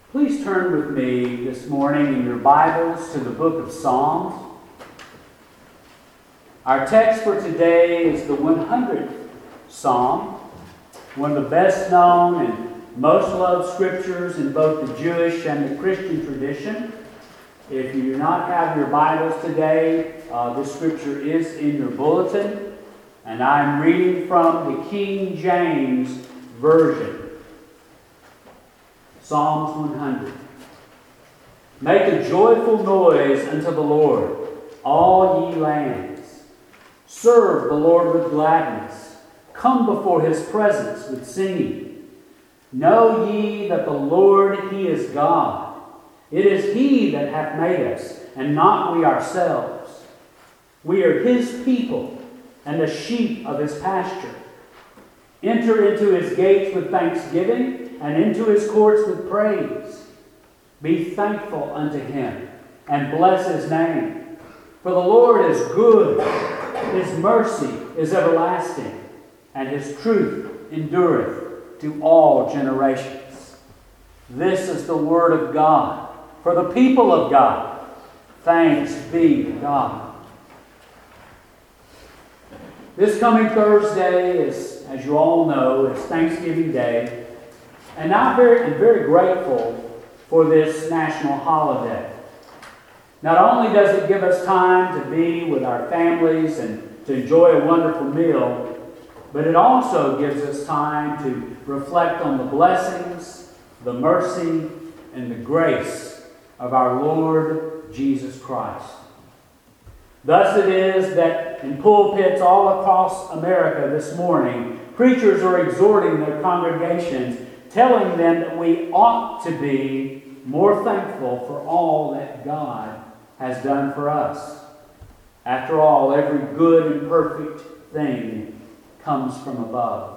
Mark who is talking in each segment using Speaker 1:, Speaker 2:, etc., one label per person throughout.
Speaker 1: Please turn with me this morning in your Bibles to the book of Psalms. Our text for today is the 100th Psalm, one of the best known and most loved scriptures in both the Jewish and the Christian tradition. If you do not have your Bibles today, this scripture is in your bulletin, and I'm reading from the King James Version. Psalms 100. Make a joyful noise unto the Lord, all ye lands. Serve the Lord with gladness. Come before his presence with singing. Know ye that the Lord, he is God. It is he that hath made us, and not we ourselves. We are his people, and the sheep of his pasture. Enter into his gates with thanksgiving, and into his courts with praise. Be thankful unto him, and bless his name. For the Lord is good, his mercy is everlasting, and his truth endureth to all generations. This is the word of God for the people of God. Thanks be to God. This coming Thursday is, as you all know, is Thanksgiving Day. And I'm very grateful for this national holiday. Not only does it give us time to be with our families and to enjoy a wonderful meal, but it also gives us time to reflect on the blessings, the mercy, and the grace of our Lord Jesus Christ. Thus it is that in pulpits all across America this morning, preachers are exhorting their congregations, telling them that we ought to be more thankful for all that God has done for us. After all, every good and perfect thing comes from above.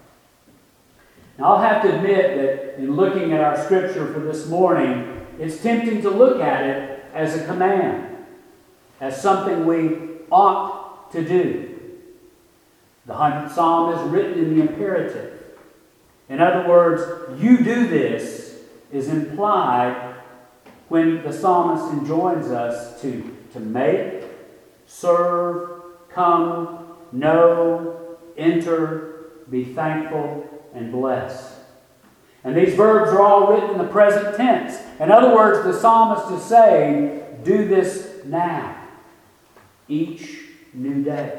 Speaker 1: Now, I'll have to admit that in looking at our scripture for this morning, it's tempting to look at it as a command, as something we ought to do. The 100th Psalm is written in the imperative. In other words, you do this is implied when the psalmist enjoins us to make, serve, come, know, enter, be thankful, and bless. And these verbs are all written in the present tense. In other words, the psalmist is saying, do this now, each new day.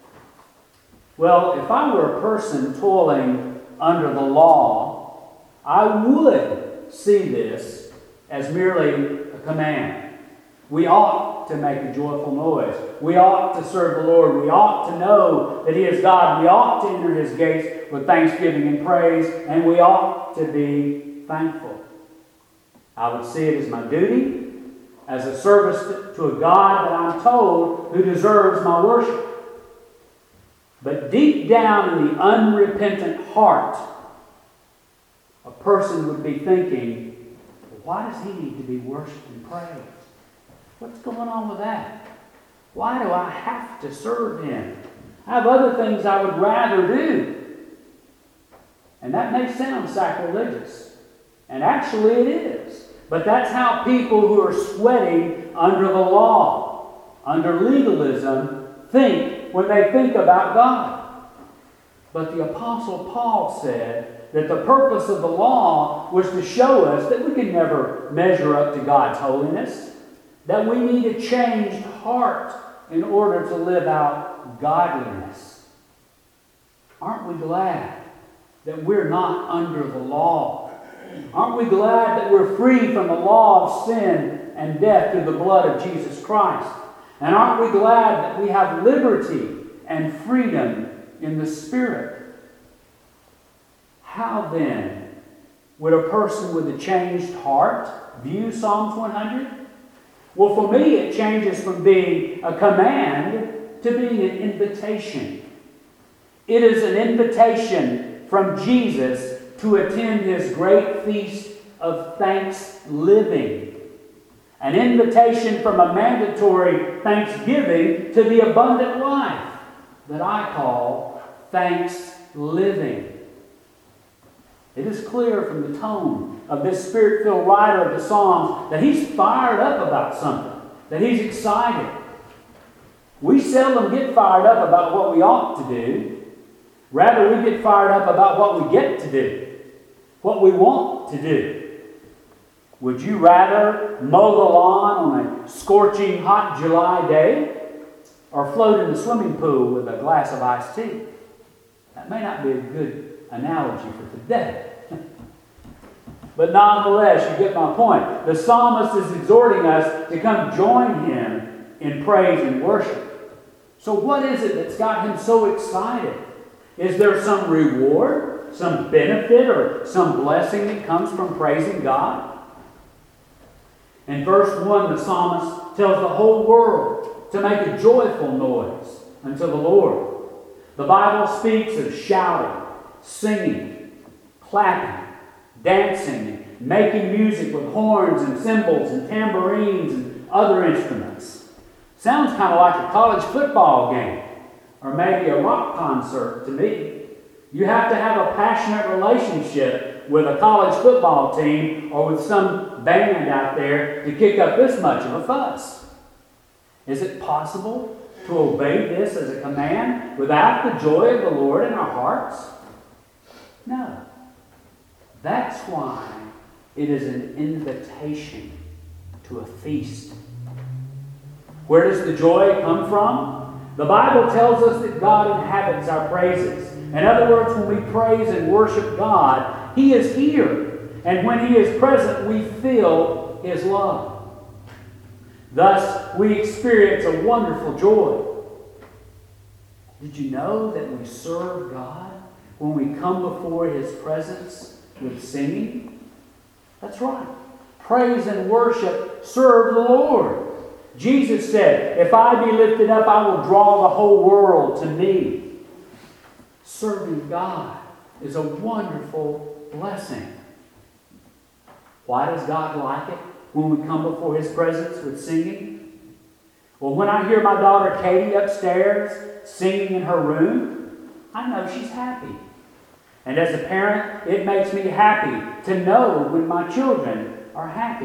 Speaker 1: Well, if I were a person toiling under the law, I would see this as merely a command. We ought to make a joyful noise. We ought to serve the Lord. We ought to know that he is God. We ought to enter his gates with thanksgiving and praise, and we ought to be thankful. I would see it as my duty, as a service to a God that I'm told who deserves my worship. But deep down in the unrepentant heart, a person would be thinking, why does he need to be worshipped and praised? What's going on with that? Why do I have to serve him? I have other things I would rather do. And that may sound sacrilegious. And actually it is. But that's how people who are sweating under the law, under legalism, think when they think about God. But the Apostle Paul said that the purpose of the law was to show us that we can never measure up to God's holiness, that we need a changed heart in order to live out godliness. Aren't we glad that we're not under the law? Aren't we glad that we're free from the law of sin and death through the blood of Jesus Christ? And aren't we glad that we have liberty and freedom in the Spirit? How then would a person with a changed heart view Psalms 100? Well, for me, it changes from being a command to being an invitation. It is an invitation from Jesus to attend his great feast of thanksgiving. An invitation from a mandatory thanksgiving to the abundant life that I call thanks living. It is clear from the tone of this Spirit-filled writer of the Psalms that he's fired up about something, that he's excited. We seldom get fired up about what we ought to do. Rather, we get fired up about what we get to do, what we want to do. Would you rather mow the lawn on a scorching hot July day or float in the swimming pool with a glass of iced tea? That may not be a good analogy for today. But nonetheless, you get my point. The psalmist is exhorting us to come join him in praise and worship. So what is it that's got him so excited? Is there some reward, some benefit, or some blessing that comes from praising God? In verse 1, the psalmist tells the whole world to make a joyful noise unto the Lord. The Bible speaks of shouting, singing, clapping, dancing, making music with horns and cymbals and tambourines and other instruments. Sounds kind of like a college football game or maybe a rock concert to me. You have to have a passionate relationship with a college football team or with some band out there to kick up this much of a fuss. Is it possible to obey this as a command without the joy of the Lord in our hearts? No. That's why it is an invitation to a feast. Where does the joy come from? The Bible tells us that God inhabits our praises. In other words, when we praise and worship God, He is here. And when He is present, we feel His love. Thus, we experience a wonderful joy. Did you know that we serve God when we come before His presence with singing? That's right. Praise and worship serve the Lord. Jesus said, "If I be lifted up, I will draw the whole world to me." Serving God is a wonderful blessing. Why does God like it when we come before His presence with singing? Well, when I hear my daughter Katie upstairs singing in her room, I know she's happy. And as a parent, it makes me happy to know when my children are happy.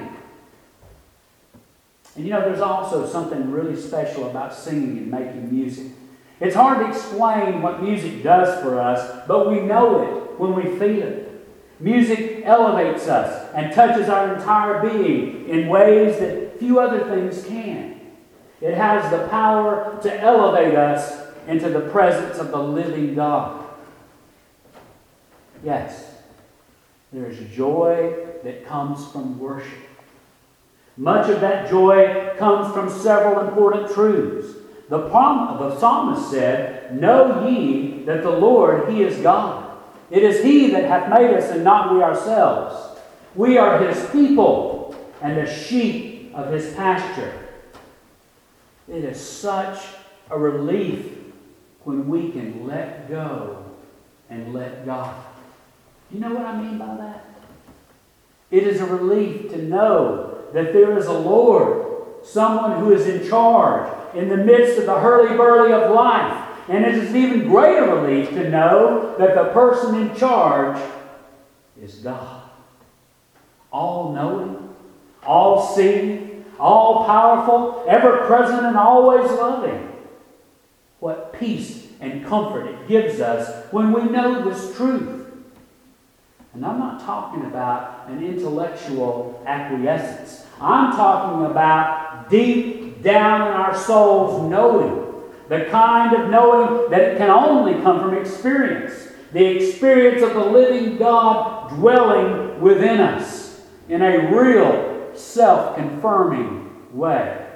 Speaker 1: And you know, there's also something really special about singing and making music. It's hard to explain what music does for us, but we know it when we feel it. Music elevates us and touches our entire being in ways that few other things can. It has the power to elevate us into the presence of the living God. Yes, there's joy that comes from worship. Much of that joy comes from several important truths. The psalmist said, "Know ye that the Lord, He is God. It is He that hath made us, and not we ourselves. We are His people, and the sheep of His pasture." It is such a relief when we can let go and let God. You know what I mean by that? It is a relief to know that there is a Lord, someone who is in charge in the midst of the hurly-burly of life. And it is an even greater relief to know that the person in charge is God. All-knowing, all-seeing, all-powerful, ever-present, and always loving. What peace and comfort it gives us when we know this truth. And I'm not talking about an intellectual acquiescence. I'm talking about deep down in our souls knowing. The kind of knowing that it can only come from experience. The experience of the living God dwelling within us in a real, self-confirming way.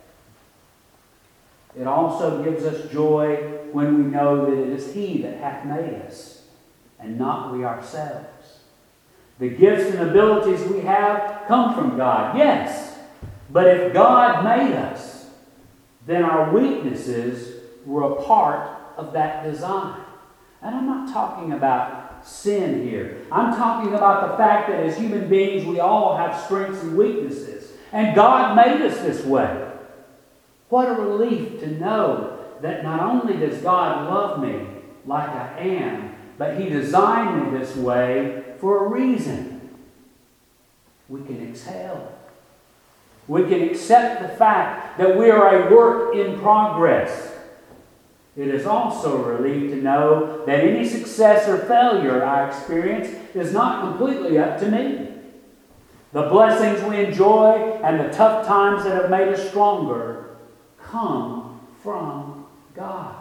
Speaker 1: It also gives us joy when we know that it is He that hath made us, and not we ourselves. The gifts and abilities we have come from God, yes. But if God made us, then our weaknesses were a part of that design. And I'm not talking about sin here. I'm talking about the fact that as human beings, we all have strengths and weaknesses. And God made us this way. What a relief to know that not only does God love me like I am, but He designed me this way for a reason. we can exhale. We can accept the fact that we are a work in progress. It is also a relief to know that any success or failure I experience is not completely up to me. The blessings we enjoy and the tough times that have made us stronger come from God.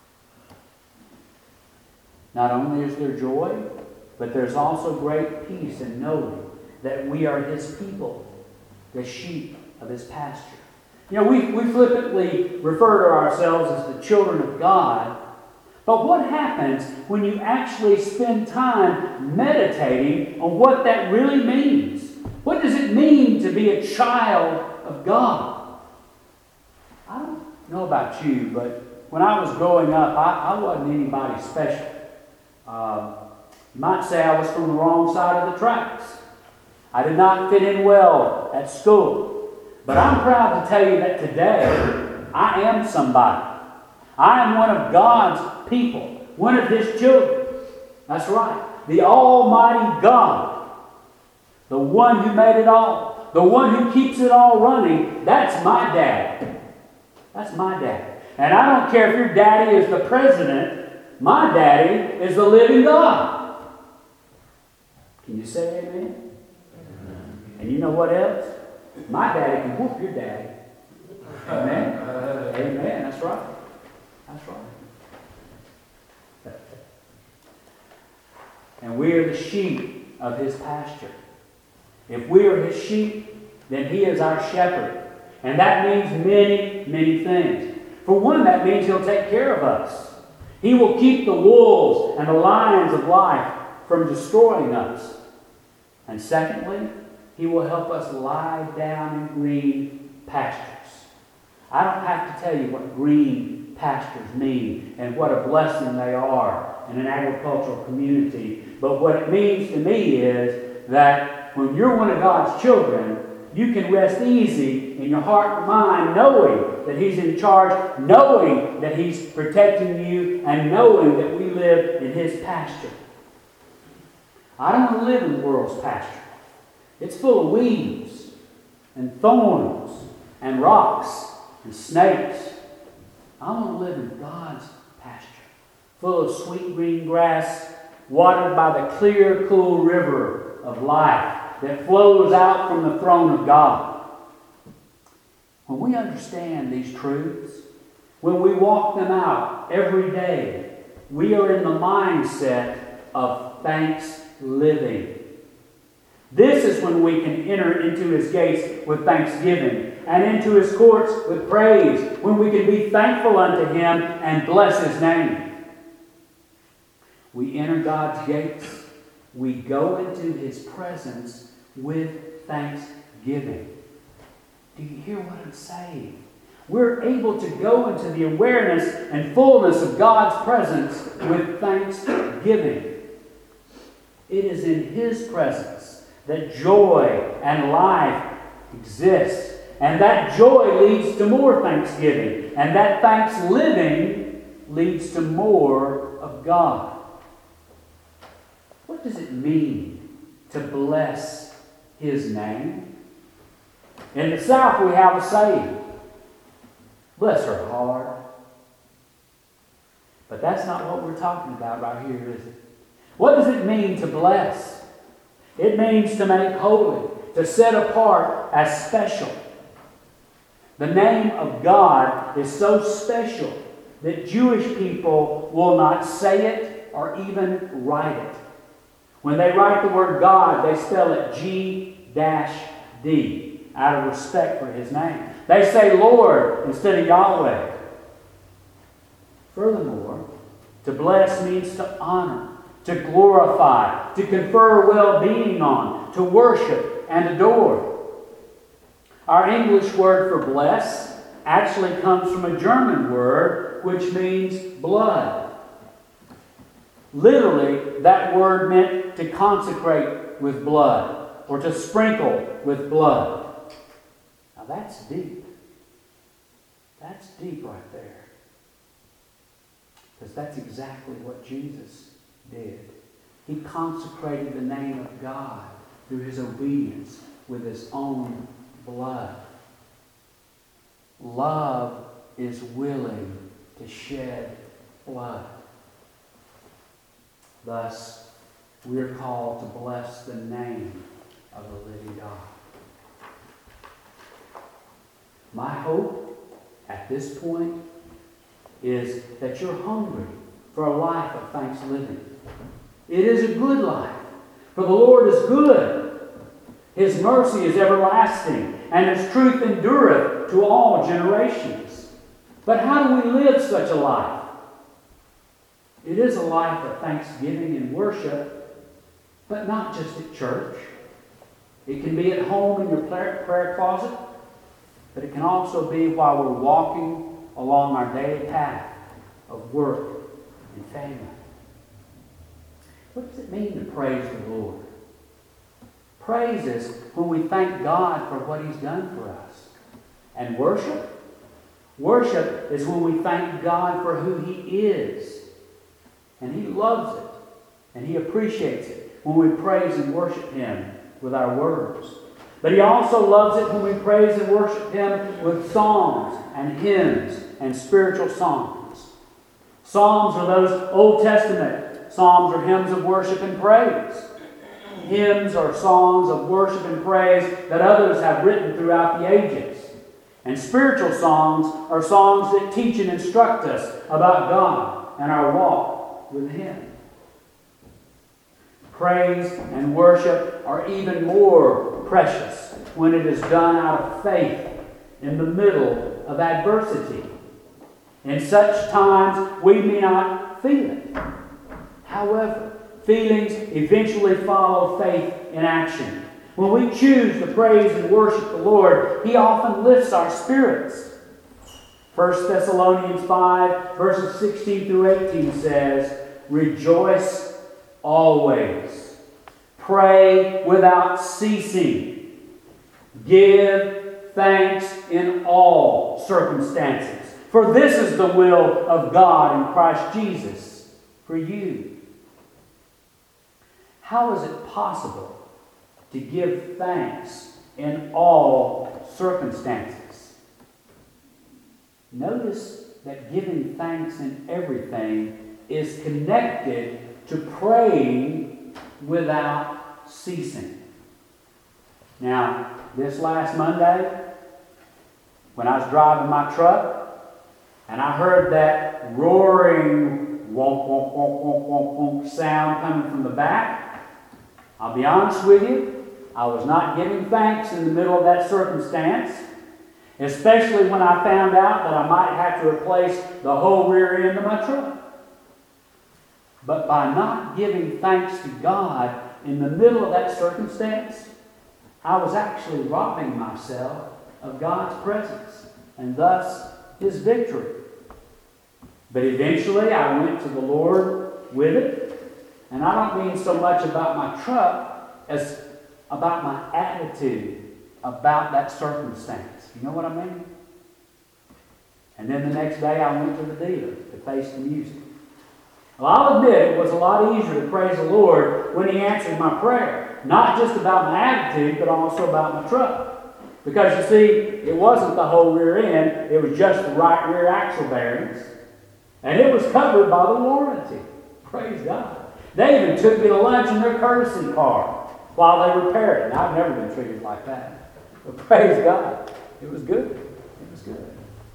Speaker 1: Not only is there joy, but there's also great peace in knowing that we are His people, the sheep of His pasture. You know, we flippantly refer to ourselves as the children of God, but what happens when you actually spend time meditating on what that really means? What does it mean to be a child of God? I don't know about you, but when I was growing up, I wasn't anybody special. You might say I was from the wrong side of the tracks. I did not fit in well at school. But I'm proud to tell you that today, I am somebody. I am one of God's people, one of His children. That's right. The Almighty God, the one who made it all, the one who keeps it all running, that's my dad. That's my dad. And I don't care if your daddy is the president, my daddy is the living God. Can you say amen? And you know what else? My daddy can whoop your daddy. Amen? Amen. That's right. That's right. And we are the sheep of His pasture. If we are His sheep, then He is our shepherd. And that means many, many things. For one, that means He'll take care of us. He will keep the wolves and the lions of life from destroying us. And secondly, He will help us lie down in green pastures. I don't have to tell you what green pastures mean and what a blessing they are in an agricultural community. But what it means to me is that when you're one of God's children, you can rest easy in your heart and mind knowing that He's in charge, knowing that He's protecting you, and knowing that we live in His pasture. I don't want to live in the world's pasture. It's full of weeds and thorns and rocks and snakes. I want to live in God's pasture, full of sweet green grass, watered by the clear, cool river of life that flows out from the throne of God. When we understand these truths, when we walk them out every day, we are in the mindset of thanksgiving. This is when we can enter into His gates with thanksgiving and into His courts with praise, when we can be thankful unto Him and bless His name. We enter God's gates. We go into His presence with thanksgiving. Do you hear what I'm saying? We're able to go into the awareness and fullness of God's presence with thanksgiving. It is in His presence that joy and life exist. And that joy leads to more thanksgiving. And that thanksgiving leads to more of God. What does it mean to bless His name? In the South we have a saying, bless her heart. But that's not what we're talking about right here, is it? What does it mean to bless? It means to make holy, to set apart as special. The name of God is so special that Jewish people will not say it or even write it. When they write the word God, they spell it G-D out of respect for His name. They say Lord instead of Yahweh. Furthermore, to bless means to honor, to glorify, to confer well-being on, to worship and adore. Our English word for bless actually comes from a German word which means blood. Literally, that word meant to consecrate with blood or to sprinkle with blood. Now that's deep. That's deep right there. Because that's exactly what Jesus did. He consecrated the name of God through His obedience with His own blood. Love is willing to shed blood. Thus, we are called to bless the name of the living God. My hope at this point is that you're hungry for a life of thanksgiving. It is a good life, for the Lord is good. His mercy is everlasting, and His truth endureth to all generations. But how do we live such a life? It is a life of thanksgiving and worship, but not just at church. It can be at home in your prayer closet, but it can also be while we're walking along our daily path of work and family. What does it mean to praise the Lord? Praise is when we thank God for what He's done for us. And worship? Worship is when we thank God for who He is. And He loves it. And He appreciates it when we praise and worship Him with our words. But He also loves it when we praise and worship Him with songs and hymns and spiritual songs. Psalms are those Old Testament psalms or hymns of worship and praise. Hymns are songs of worship and praise that others have written throughout the ages. And spiritual songs are songs that teach and instruct us about God and our walk with Him. Praise and worship are even more precious when it is done out of faith in the middle of adversity. In such times, we may not feel it. However, feelings eventually follow faith in action. When we choose to praise and worship the Lord, He often lifts our spirits. 1 Thessalonians 5, verses 16 through 18 says, "Rejoice always. Pray without ceasing. Give thanks in all circumstances. For this is the will of God in Christ Jesus for you." How is it possible to give thanks in all circumstances? Notice that giving thanks in everything is connected to praying without ceasing. Now, this last Monday, when I was driving my truck, and I heard that roaring wonk, wonk, wonk, wonk, wonk, wonk sound coming from the back, I'll be honest with you, I was not giving thanks in the middle of that circumstance, especially when I found out that I might have to replace the whole rear end of my truck. But by not giving thanks to God in the middle of that circumstance, I was actually robbing myself of God's presence and thus His victory. But eventually I went to the Lord with it. And I don't mean so much about my truck as about my attitude about that circumstance. You know what I mean? And then the next day I went to the dealer to face the music. Well, I'll admit it was a lot easier to praise the Lord when He answered my prayer. Not just about my attitude, but also about my truck. Because you see, it wasn't the whole rear end, it was just the right rear axle bearings. And it was covered by the warranty. Praise God. They even took me to lunch in their courtesy car while they repaired it. And I've never been treated like that. But praise God. It was good. It was good.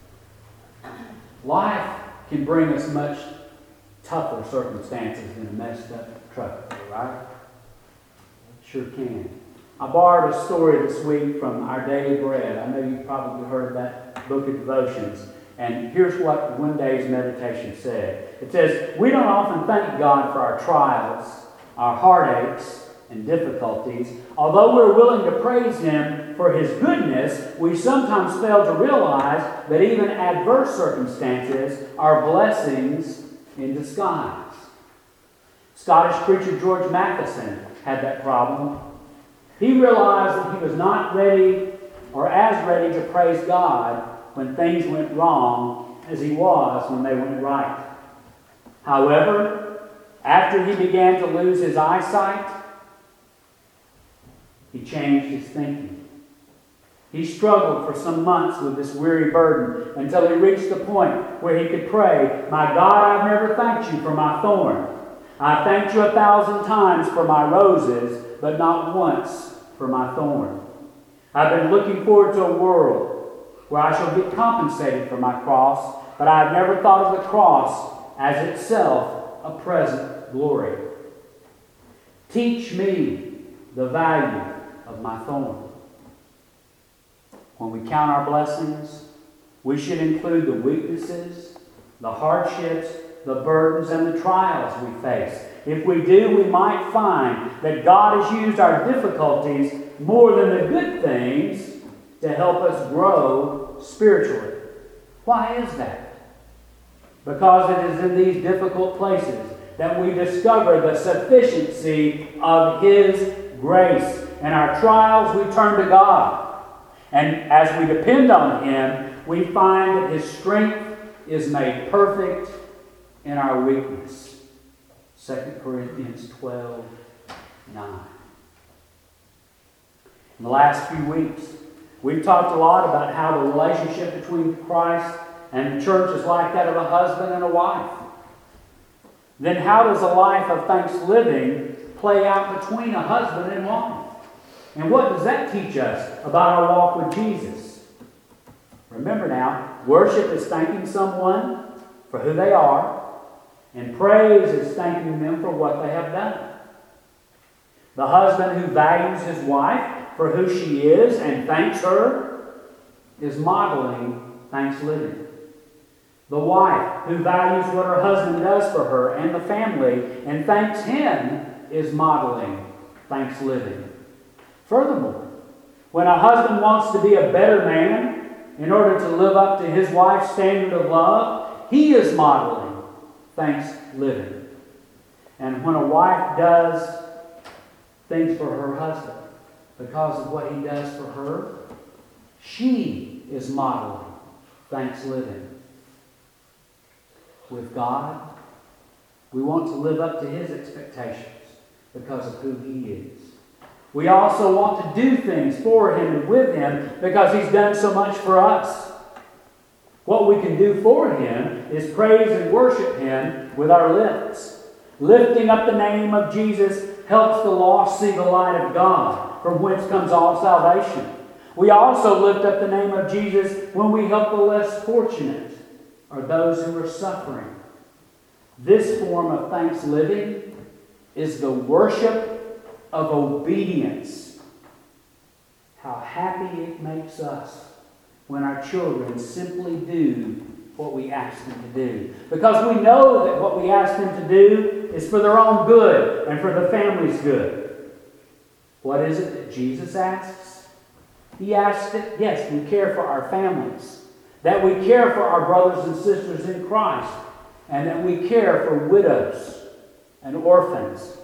Speaker 1: Life can bring us much tougher circumstances than a messed up truck, right? Sure can. I borrowed a story this week from Our Daily Bread. I know you've probably heard that book of devotions. And here's what one day's meditation said. It says, "We don't often thank God for our trials, our heartaches, and difficulties. Although we're willing to praise Him for His goodness, we sometimes fail to realize that even adverse circumstances are blessings in disguise." Scottish preacher George Matheson had that problem. He realized that he was not ready or as ready to praise God when things went wrong as he was when they went right. However, after he began to lose his eyesight, He changed his thinking. He struggled for some months with this weary burden until he reached the point where he could pray, "My God, I've never thanked you for my thorn. I thanked you 1,000 times for my roses, but not once for my thorn. I've been looking forward to a world where I shall get compensated for my cross, but I have never thought of the cross as itself a present glory. Teach me the value of my thorn." When we count our blessings, we should include the weaknesses, the hardships, the burdens, and the trials we face. If we do, we might find that God has used our difficulties more than the good things to help us grow spiritually. Why is that? Because it is in these difficult places that we discover the sufficiency of His grace. In our trials, we turn to God. And as we depend on Him, we find that His strength is made perfect in our weakness. 2 Corinthians 12:9. In the last few weeks, we've talked a lot about how the relationship between Christ and the church is like that of a husband and a wife. Then how does a life of thanksgiving play out between a husband and wife? And what does that teach us about our walk with Jesus? Remember now, worship is thanking someone for who they are, and praise is thanking them for what they have done. The husband who values his wife for who she is and thanks her is modeling thanksgiving. The wife who values what her husband does for her and the family and thanks him is modeling thanksgiving. Furthermore, when a husband wants to be a better man in order to live up to his wife's standard of love, he is modeling thanksgiving. And when a wife does things for her husband because of what he does for her, she is modeling thanksgiving. With God, we want to live up to His expectations because of who He is. We also want to do things for Him and with Him because He's done so much for us. What we can do for Him is praise and worship Him with our lips. Lifting up the name of Jesus helps the lost see the light of God, from whence comes all salvation. We also lift up the name of Jesus when we help the less fortunate or those who are suffering. This form of thanksgiving is the worship of obedience. How happy it makes us when our children simply do what we ask them to do. Because we know that what we ask them to do is for their own good and for the family's good. What is it that Jesus asks? He asks that, yes, we care for our families, that we care for our brothers and sisters in Christ, and that we care for widows and orphans.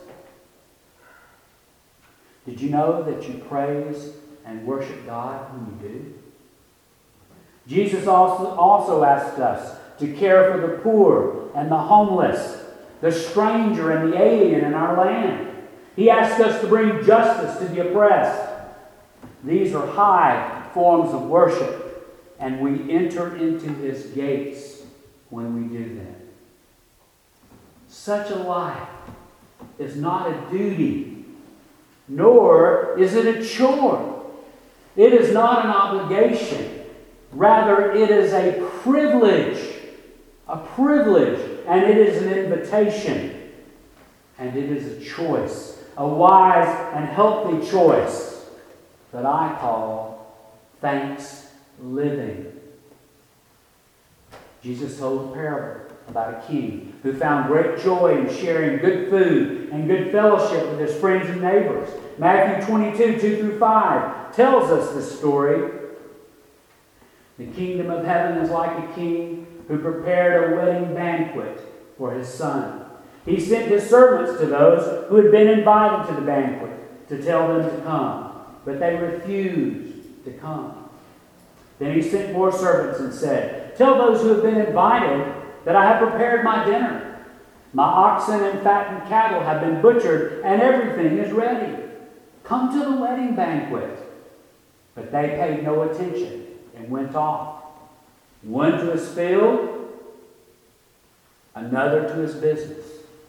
Speaker 1: Did you know that you praise and worship God when you do? Jesus also asked us to care for the poor and the homeless, the stranger and the alien in our land. He asked us to bring justice to the oppressed. These are high forms of worship, and we enter into His gates when we do them. Such a life is not a duty, nor is it a chore. It is not an obligation. Rather, it is a privilege, and it is an invitation, and it is a choice, a wise and healthy choice that I call thanksgiving. Jesus told a parable about a king who found great joy in sharing good food and good fellowship with his friends and neighbors. Matthew 22, 2-5 tells us this story. The kingdom of heaven is like a king who prepared a wedding banquet for his son. He sent his servants to those who had been invited to the banquet to tell them to come, but they refused to come. Then he sent more servants and said, "Tell those who have been invited that I have prepared my dinner. My oxen and fattened cattle have been butchered, and everything is ready. Come to the wedding banquet. But they paid no attention and went off. One to his field, another to his business.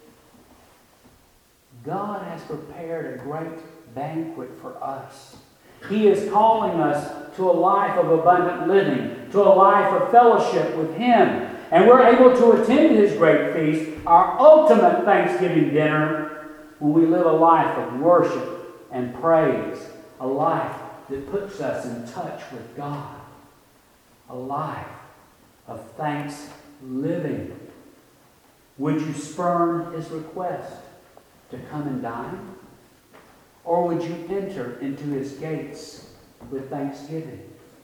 Speaker 1: God has prepared a great banquet for us. He is calling us to a life of abundant living, to a life of fellowship with Him. And we're able to attend His great feast, our ultimate Thanksgiving dinner, when we live a life of worship and praise, a life that puts us in touch with God, a life of thanksgiving. Would you spurn His request to come and dine? Or would you enter into His gates with thanksgiving?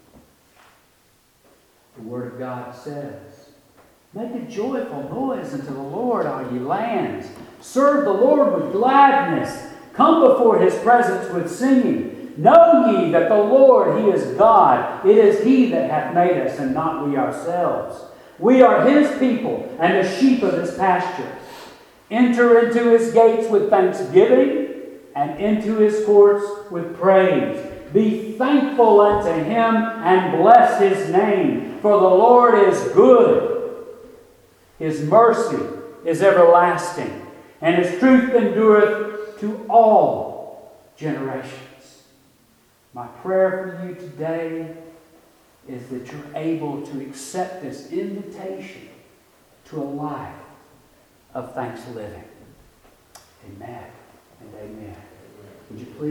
Speaker 1: The Word of God says, make a joyful noise unto the Lord, all ye lands. Serve the Lord with gladness. Come before His presence with singing. Know ye that the Lord, He is God. It is He that hath made us, and not we ourselves. We are His people, and the sheep of His pasture. Enter into His gates with thanksgiving, and into His courts with praise. Be thankful unto Him, and bless His name. For the Lord is good. His mercy is everlasting, and His truth endureth to all generations. My prayer for you today is that you're able to accept this invitation to a life of thanksgiving. Amen and amen. Would you please